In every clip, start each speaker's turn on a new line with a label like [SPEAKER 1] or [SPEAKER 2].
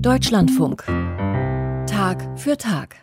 [SPEAKER 1] Deutschlandfunk. Tag für Tag.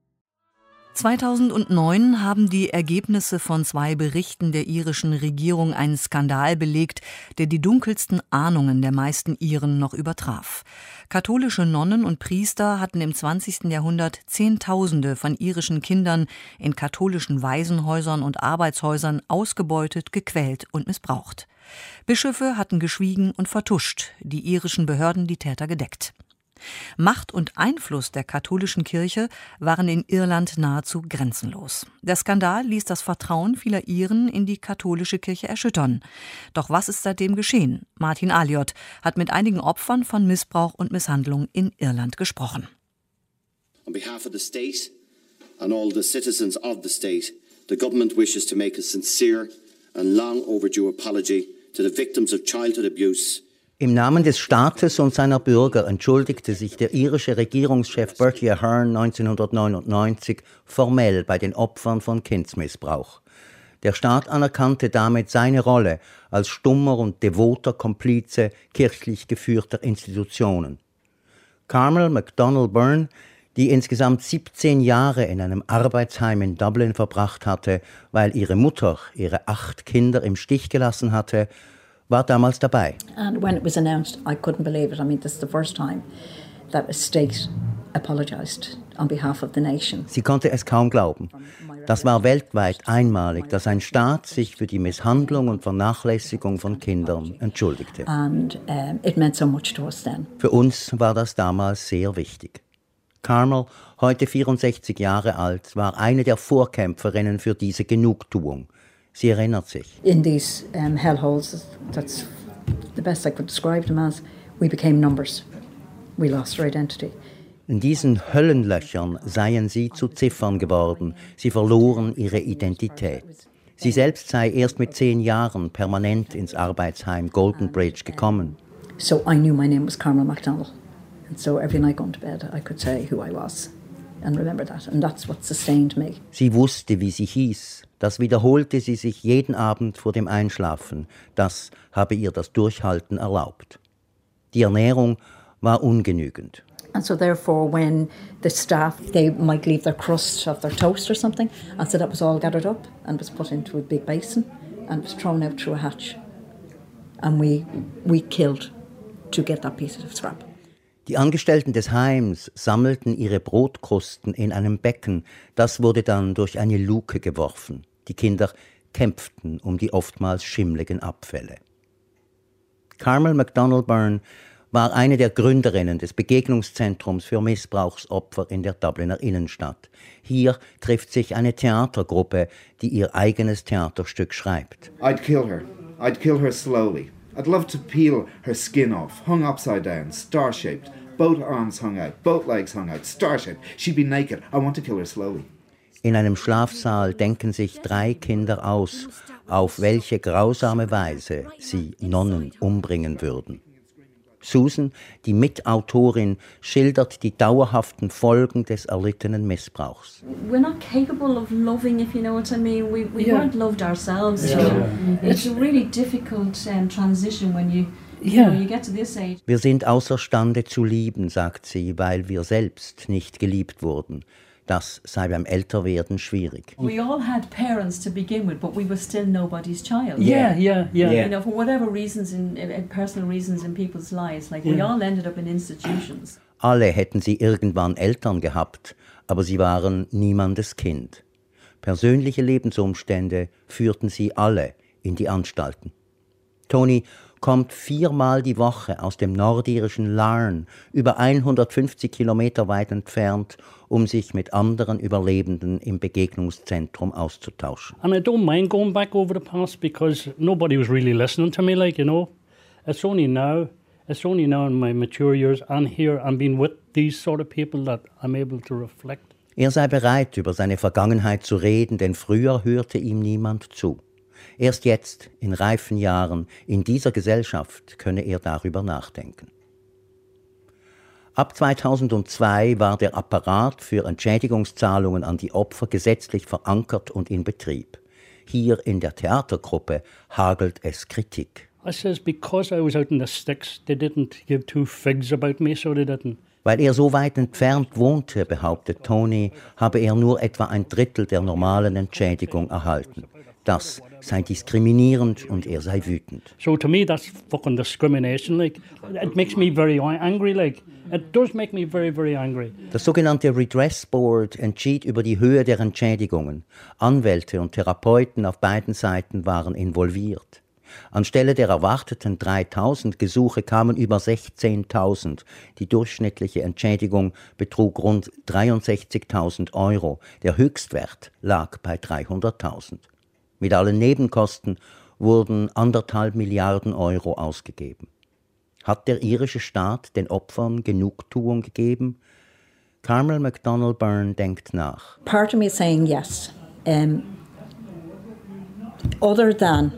[SPEAKER 1] 2009 haben die Ergebnisse von 2 Berichten der irischen Regierung einen Skandal belegt, der die dunkelsten Ahnungen der meisten Iren noch übertraf. Katholische Nonnen und Priester hatten im 20. Jahrhundert Zehntausende von irischen Kindern in katholischen Waisenhäusern und Arbeitshäusern ausgebeutet, gequält und missbraucht. Bischöfe hatten geschwiegen und vertuscht, die irischen Behörden die Täter gedeckt. Macht und Einfluss der katholischen Kirche waren in Irland nahezu grenzenlos. Der Skandal ließ das Vertrauen vieler Iren in die katholische Kirche erschüttern. Doch was ist seitdem geschehen? Martin Alliot hat mit einigen Opfern von Missbrauch und Misshandlung in Irland gesprochen.
[SPEAKER 2] On behalf of the state and all the citizens of the state, the government wishes to make a sincere and long overdue apology to the victims of childhood abuse.
[SPEAKER 3] Im Namen des Staates und seiner Bürger entschuldigte sich der irische Regierungschef Bertie Ahern 1999 formell bei den Opfern von Kindsmissbrauch. Der Staat anerkannte damit seine Rolle als stummer und devoter Komplize kirchlich geführter Institutionen. Carmel McDonald Byrne, die insgesamt 17 Jahre in einem Arbeitsheim in Dublin verbracht hatte, weil ihre Mutter ihre 8 Kinder im Stich gelassen hatte, war damals dabei.
[SPEAKER 4] And when it was announced, I couldn't believe it. I mean, this is the first time that a state apologized on behalf of the nation.
[SPEAKER 3] Sie konnte es kaum glauben. Das war weltweit einmalig, dass ein Staat sich für die Misshandlung und Vernachlässigung von Kindern entschuldigte.
[SPEAKER 4] And it meant so much to us then.
[SPEAKER 3] Für uns war das damals sehr wichtig. Carmel, heute 64 Jahre alt, war eine der Vorkämpferinnen für diese Genugtuung. Sie erinnert sich.
[SPEAKER 4] In these hellholes, that's the best I could describe them as, we became numbers. We lost our identity.
[SPEAKER 3] In diesen Höllenlöchern seien sie zu Ziffern geworden. Sie verloren ihre Identität. Sie selbst sei erst mit 10 Jahren permanent ins Arbeitsheim Golden Bridge gekommen.
[SPEAKER 4] So I knew my name was Carmel McDonald. And so every night going to bed, I could say who I was and remember that. And that's what sustained me.
[SPEAKER 3] Sie wusste, wie sie hieß. Das wiederholte sie sich jeden Abend vor dem Einschlafen. Das habe ihr das Durchhalten erlaubt. Die Ernährung war ungenügend.
[SPEAKER 4] And so therefore when the staff, they might leave their crust of their toast or something, and so that was all gathered up and was put into a big basin and was thrown out through a hatch. And we killed to get that piece of scrap.
[SPEAKER 3] Die Angestellten des Heims sammelten ihre Brotkrusten in einem Becken. Das wurde dann durch eine Luke geworfen. Die Kinder kämpften um die oftmals schimmligen Abfälle. Carmel McDonald Byrne war eine der Gründerinnen des Begegnungszentrums für Missbrauchsopfer in der Dubliner Innenstadt. Hier trifft sich eine Theatergruppe, die ihr eigenes Theaterstück schreibt.
[SPEAKER 5] I'd kill her. I'd kill her slowly. I'd love to peel her skin off, hung upside down, star-shaped. Both arms hung out, both legs hung out, star-shaped. She'd be naked. I want to kill her slowly.
[SPEAKER 3] In einem Schlafsaal denken sich 3 Kinder aus, auf welche grausame Weise sie Nonnen umbringen würden. Susan, die Mitautorin, schildert die dauerhaften Folgen des erlittenen Missbrauchs.
[SPEAKER 6] We're not capable of loving, if you know what I mean. We weren't loved ourselves. Yeah. So it's a really difficult transition when you get to this age.
[SPEAKER 3] Wir sind außerstande zu lieben, sagt sie, weil wir selbst nicht geliebt wurden. Das sei beim Älterwerden schwierig.
[SPEAKER 6] We all had parents to begin with, but we were still nobody's child.
[SPEAKER 7] Yeah.
[SPEAKER 6] You know, for whatever reasons, in personal reasons in people's lives, like we all ended up in institutions.
[SPEAKER 3] Alle hätten sie irgendwann Eltern gehabt, aber sie waren niemandes Kind. Persönliche Lebensumstände führten sie alle in die Anstalten. Tony kommt 4-mal die Woche aus dem nordirischen Larne, über 150 Kilometer weit entfernt, um sich mit anderen Überlebenden im Begegnungszentrum auszutauschen.
[SPEAKER 7] And I don't mind going back over the past because nobody was really listening to me, like, you know. It's only now in my mature years and here and being with these sort of people that I'm able to reflect.
[SPEAKER 3] Er sei bereit, über seine Vergangenheit zu reden, denn früher hörte ihm niemand zu. Erst jetzt, in reifen Jahren, in dieser Gesellschaft, könne er darüber nachdenken. Ab 2002 war der Apparat für Entschädigungszahlungen an die Opfer gesetzlich verankert und in Betrieb. Hier in der Theatergruppe hagelt es Kritik.
[SPEAKER 7] I says, because I was out in the sticks, they didn't give two figs about me, so they didn't.
[SPEAKER 3] Weil er so weit entfernt wohnte, behauptet Tony, habe er nur etwa 1/3 der normalen Entschädigung erhalten. Das sei diskriminierend und er sei wütend.
[SPEAKER 7] So to me that's fucking discrimination, like. It makes me very angry, like. It does make me very, very angry.
[SPEAKER 3] Das sogenannte Redress Board entschied über die Höhe der Entschädigungen. Anwälte und Therapeuten auf beiden Seiten waren involviert. Anstelle der erwarteten 3.000 Gesuche kamen über 16.000. Die durchschnittliche Entschädigung betrug rund 63.000 €. Der Höchstwert lag bei 300.000. Mit allen Nebenkosten wurden 1,5 Milliarden € ausgegeben. Hat der irische Staat den Opfern Genugtuung gegeben? Carmel McDonald Byrne denkt nach.
[SPEAKER 4] Part of me is saying yes. Other than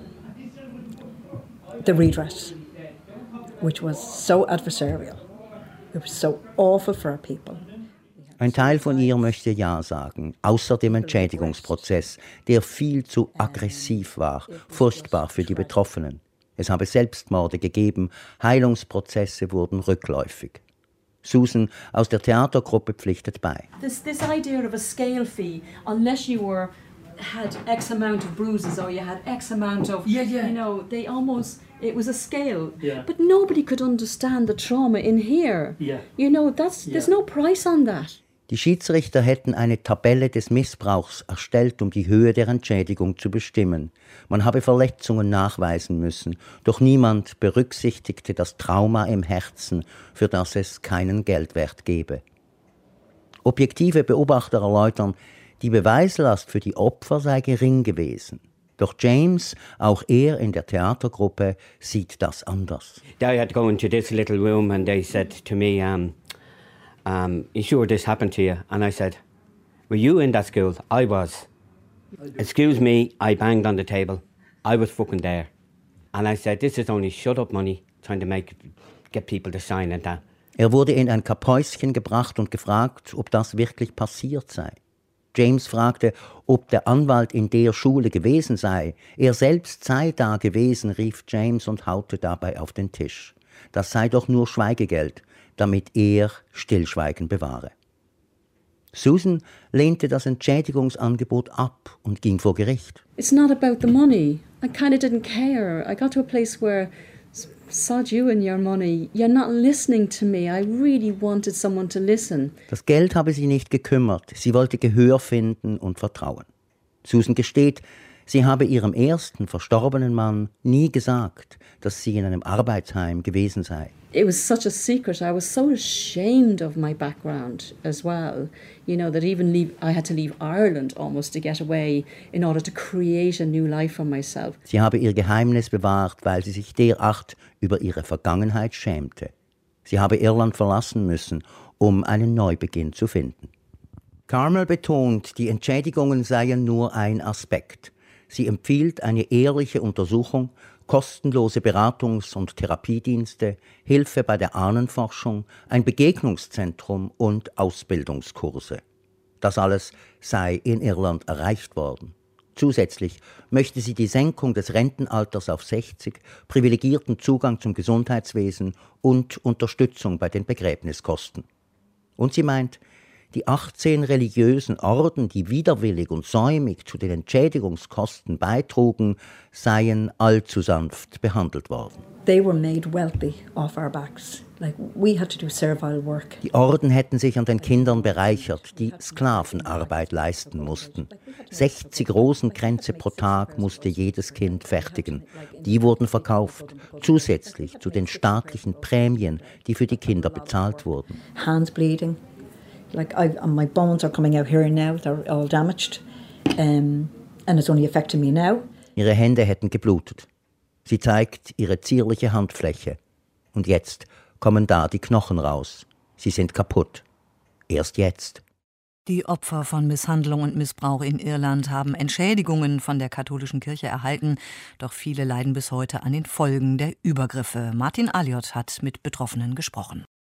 [SPEAKER 4] the redress, which was so adversarial. It was so awful for our people.
[SPEAKER 3] Ein Teil von ihr möchte Ja sagen, außer dem Entschädigungsprozess, der viel zu aggressiv war, furchtbar für die Betroffenen. Es habe Selbstmorde gegeben, Heilungsprozesse wurden rückläufig. Susan aus der Theatergruppe pflichtet bei.
[SPEAKER 6] This idea of a scale fee, unless you had X amount of bruises or you had X amount of, you know, it was a scale. Yeah. But nobody could understand the trauma in here. Yeah. You know, there's no price on that.
[SPEAKER 3] Die Schiedsrichter hätten eine Tabelle des Missbrauchs erstellt, um die Höhe der Entschädigung zu bestimmen. Man habe Verletzungen nachweisen müssen, doch niemand berücksichtigte das Trauma im Herzen, für das es keinen Geldwert gebe. Objektive Beobachter erläutern, die Beweislast für die Opfer sei gering gewesen. Doch James, auch er in der Theatergruppe, sieht das anders.
[SPEAKER 8] I had to go into this little room and they said to me, you sure this happened to you? And I said, were you in that school? I was. Excuse me, I banged on the table. I was fucking there. And I said, this is only shut-up money, trying to get people to sign and that.
[SPEAKER 3] Er wurde in ein Kapphäuschen gebracht und gefragt, ob das wirklich passiert sei. James fragte, ob der Anwalt in der Schule gewesen sei. Er selbst sei da gewesen, rief James und haute dabei auf den Tisch. Das sei doch nur Schweigegeld, damit er Stillschweigen bewahre. Susan lehnte das Entschädigungsangebot ab und ging vor Gericht.
[SPEAKER 6] It's not about the money. I kind of didn't care. I got to a place where, sod you and your money. You're not listening to me. I really wanted someone to listen.
[SPEAKER 3] Das Geld habe sie nicht gekümmert. Sie wollte Gehör finden und Vertrauen. Susan gesteht, sie habe ihrem ersten verstorbenen Mann nie gesagt, dass sie in einem Arbeitsheim gewesen sei.
[SPEAKER 6] It was such a secret. I was so ashamed of my background as well. You know, that I had to leave Ireland almost to get away in order to create a new life for myself.
[SPEAKER 3] Sie habe ihr Geheimnis bewahrt, weil sie sich derart über ihre Vergangenheit schämte. Sie habe Irland verlassen müssen, um einen Neubeginn zu finden. Carmel betont, die Entschädigungen seien nur ein Aspekt. Sie empfiehlt eine ehrliche Untersuchung, kostenlose Beratungs- und Therapiedienste, Hilfe bei der Ahnenforschung, ein Begegnungszentrum und Ausbildungskurse. Das alles sei in Irland erreicht worden. Zusätzlich möchte sie die Senkung des Rentenalters auf 60, privilegierten Zugang zum Gesundheitswesen und Unterstützung bei den Begräbniskosten. Und sie meint, die 18 religiösen Orden, die widerwillig und säumig zu den Entschädigungskosten beitrugen, seien allzu sanft behandelt worden.
[SPEAKER 4] They were made wealthy off our backs. Like we had to do servile work.
[SPEAKER 3] Die Orden hätten sich an den Kindern bereichert, die Sklavenarbeit leisten mussten. 60 Rosenkränze pro Tag musste jedes Kind fertigen. Die wurden verkauft, zusätzlich zu den staatlichen Prämien, die für die Kinder bezahlt wurden.
[SPEAKER 4] Hands bleeding. Like my bones are coming out here now, they're all damaged, and it's only affecting me now.
[SPEAKER 3] Ihre Hände hätten geblutet. Sie zeigt ihre zierliche Handfläche. Und jetzt kommen da die Knochen raus. Sie sind kaputt. Erst jetzt.
[SPEAKER 1] Die Opfer von Misshandlung und Missbrauch in Irland haben Entschädigungen von der katholischen Kirche erhalten, doch viele leiden bis heute an den Folgen der Übergriffe. Martin Alliot hat mit Betroffenen gesprochen.